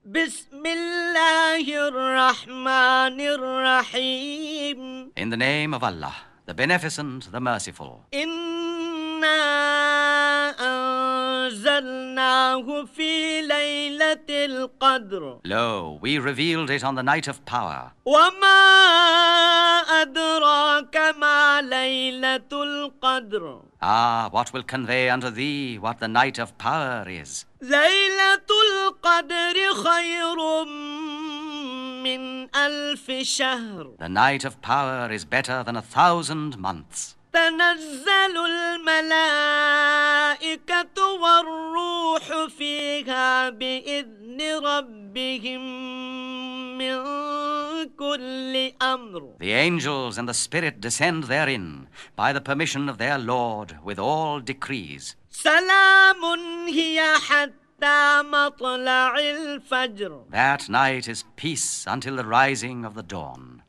بسم الله الرحمن الرحيم. In the name of Allah, the Beneficent, the Merciful. إنا أنزلناه في ليلة القدر. Lo, we revealed it on the night of power. وما أدراك ما ليلة القدر. Ah, what will convey unto thee what the night of power is? ليلة القدر خير من ألف شهر. The night of power is better than 1,000 months. تنزل الملائكة والروح فيها بإذن ربهم من كل أمر. The angels and the Spirit descend therein by the permission of their Lord with all decrees. سلام هي حتى مطلع الفجر. That night is peace until the rising of the dawn.